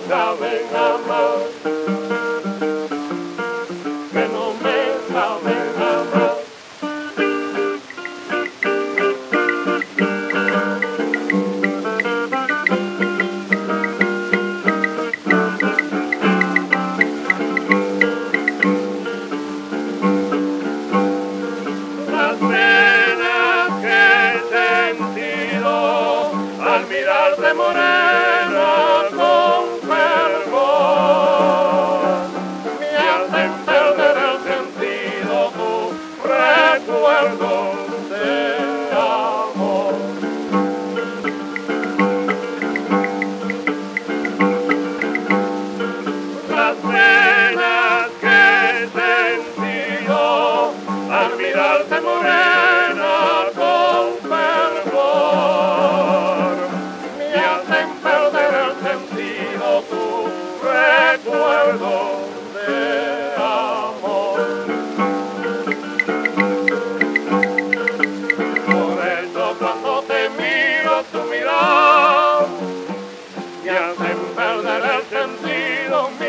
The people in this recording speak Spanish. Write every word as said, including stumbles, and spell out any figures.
saben amar, que no me saben amar. Las penas que he sentido al mirarte morena con fervor me hacen perder el sentido, tu recuerdo de amor. Las penas que he sentido al mirarte morena con fervor me hacen perder el sentido, tu recuerdo de amor. Por eso cuando te miro tu mirar me hacen perder el sentido.